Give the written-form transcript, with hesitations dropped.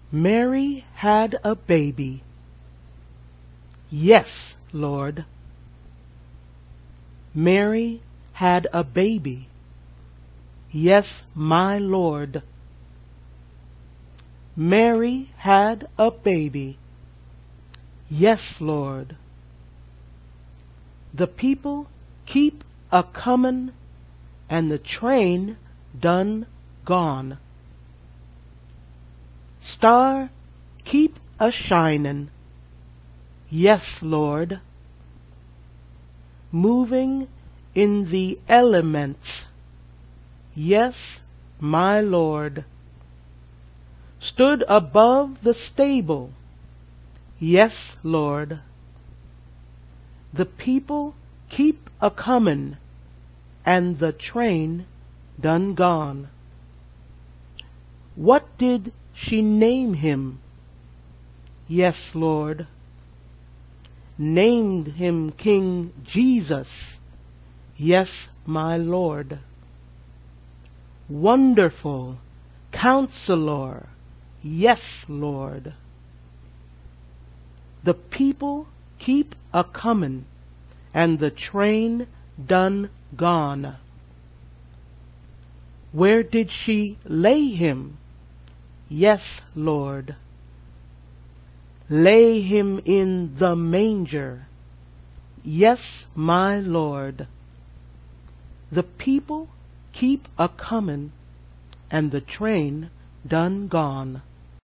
Mary had a baby. Yes, Lord. Mary had a baby. Yes, my Lord. Mary had a baby. Yes, Lord. The people keep a comin', and the train done gone. Star keep a shinin'. Yes, Lord. Moving in the elements. Yes, my Lord. Stood above the stable. Yes, Lord. The people keep a comin', and the train done gone. What did she name him? Yes, Lord. Named him King Jesus. Yes, my Lord. Wonderful Counselor. Yes, Lord. The people keep a comin', and the train done gone. Where did she lay him? Yes, Lord. Lay him in the manger. Yes, my Lord. The people keep a comin', and the train done gone.